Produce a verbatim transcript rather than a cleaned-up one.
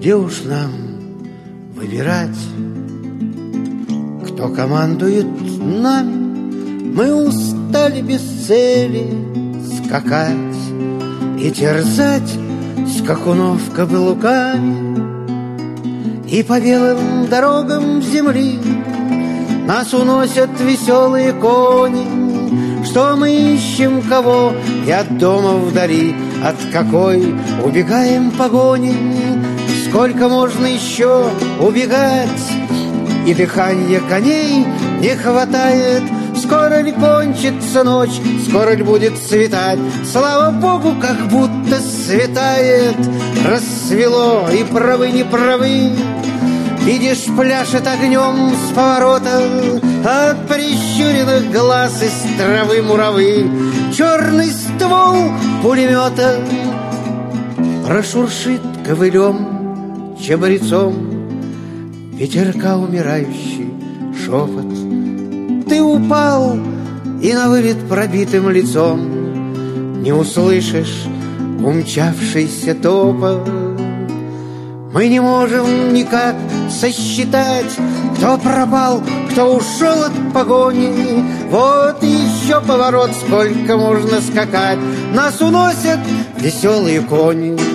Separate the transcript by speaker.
Speaker 1: где уж нам выбирать, кто командует нами? Мы устали без цели скакать и терзать скакунов каблуками, и по белым дорогам земли нас уносят веселые кони. Что мы ищем кого, и от дома вдали, от какой убегаем погони? Сколько можно еще убегать, и дыхания коней не хватает. Скоро ли кончится ночь, скоро ли будет светать? Слава Богу, как будто светает. Рассвело, и правы, не правы. Видишь, пляшет огнем с поворота от прищуренных глаз из травы муравы черный ствол пулемета. Прошуршит ковылем чабрецом ветерка умирающий шепот. Ты упал и на вылет пробитым лицом не услышишь умчавшийся топот. Мы не можем никак сосчитать, кто пропал, кто ушел от погони. Вот еще поворот, сколько можно скакать. Нас уносят веселые кони.